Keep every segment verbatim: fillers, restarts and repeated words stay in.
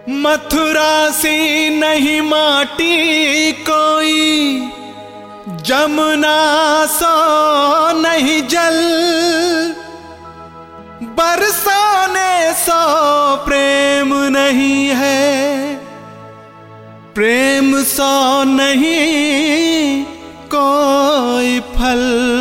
मथुरा सी नहीं माटी कोई, जमुना सो नहीं जल, बरसाने सो प्रेम नहीं है, प्रेम सो नहीं कोई फल।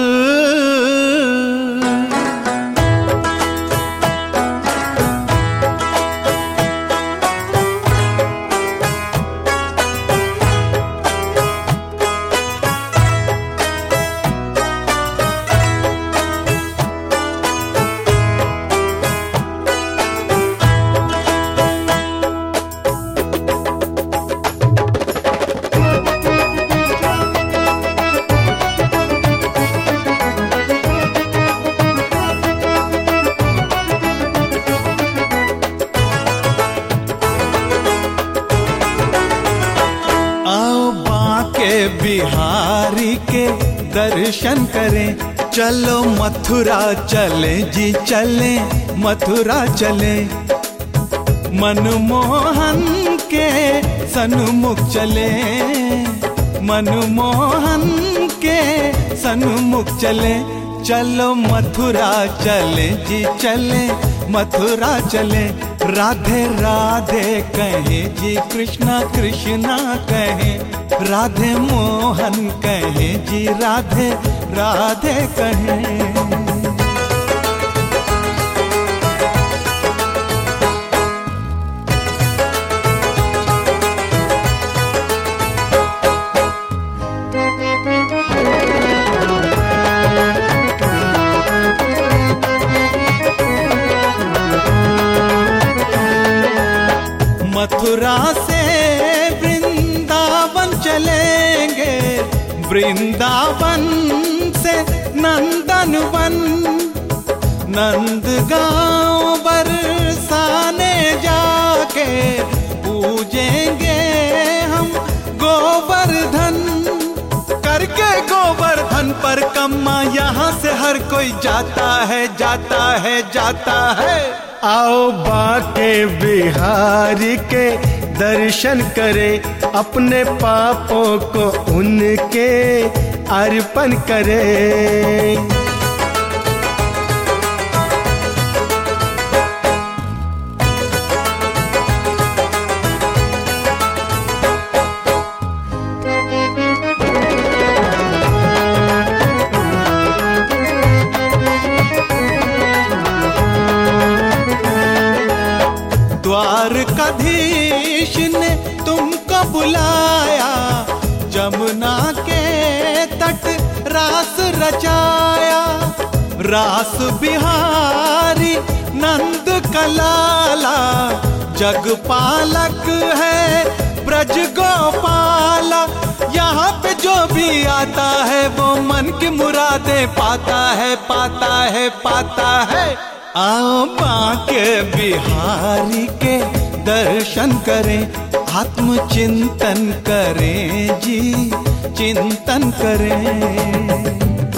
बिहारी के दर्शन करें, चलो मथुरा चले जी चले, मथुरा चले। मनमोहन के सन्मुख चले, मनमोहन के सन्मुख चले, चलो मथुरा चले जी चले, मथुरा चले। राधे राधे कहे जी कृष्णा कृष्णा कहे, राधे मोहन कहे जी राधे राधे कहे। मथुरा से वृंदावन चलेंगे, वृंदावन से नंदनवन, नंदगांव बरसाने जाके पूजेंगे हम गोवर्धन। करके गोवर्धन पर कम्मा यहाँ से हर कोई जाता है जाता है जाता है। आओ बाके बिहारी के दर्शन करें, अपने पापों को उनके अर्पण करें। द्वारकाधीश ने तुमको बुलाया, जमुना के तट रास रचाया। रास बिहारी नंद कलाला, जगपालक है ब्रज गोपाला। यहाँ पे जो भी आता है वो मन की मुरादें पाता है पाता है पाता है। आओ बाके बिहारी के दर्शन करें, आत्मचिंतन करें जी चिंतन करें।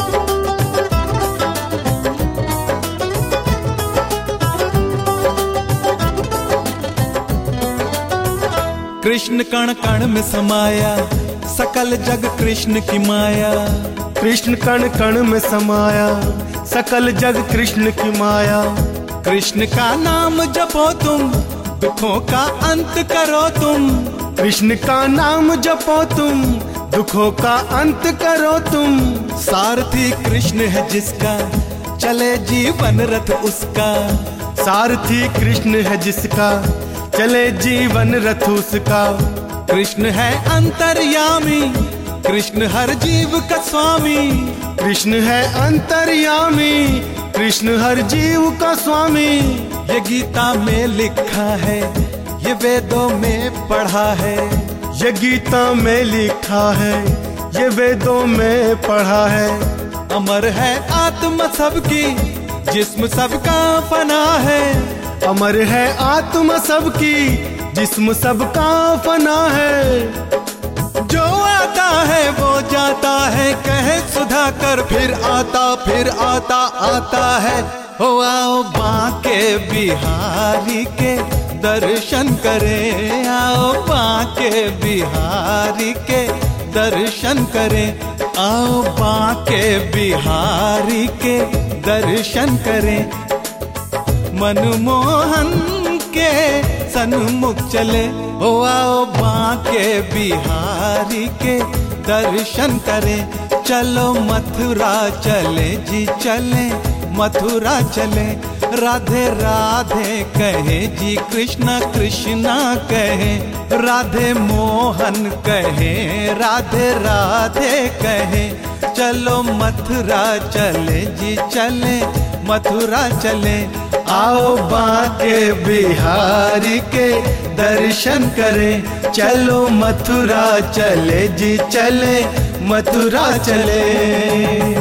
कृष्ण कण कण में समाया, सकल जग कृष्ण की माया। कृष्ण कण कण में समाया, सकल जग कृष्ण की माया। कृष्ण का नाम जपो तुम, दुखों का अंत करो तुम। कृष्ण का नाम जपो तुम, दुखों का अंत करो तुम। सारथी कृष्ण है जिसका, चले जीवन रथ उसका। सारथी कृष्ण है जिसका, चले जीवन रथ उसका। कृष्ण है अंतर्यामी, कृष्ण हर जीव का स्वामी। कृष्ण है अंतर्यामी, कृष्ण हर जीव का स्वामी। ये गीता में लिखा है, ये वेदों में पढ़ा है। ये गीता में लिखा है, ये वेदों में पढ़ा है। अमर है आत्मा सबकी, जिस्म सबका फना है। अमर है आत्मा सबकी, जिस्म सबका फना है। जो आता है वो जाता है, कहे सुधाकर फिर आता फिर आता आता है। हो आओ बाके बिहारी के दर्शन करें। आओ बांके बिहारी के दर्शन करें, आओ बांके बिहारी के दर्शन करें। मनमोहन के सन्मुख चले, ओ आओ बांके बिहारी के दर्शन करें। चलो मथुरा चले जी चले, मथुरा चले। राधे राधे कहे जी कृष्णा कृष्णा कहे, राधे मोहन कहे, राधे राधे कहे। चलो मथुरा चले जी चले, मथुरा चले। आओ बांके बिहारी के दर्शन करें। चलो मथुरा चले जी चले, मथुरा चले।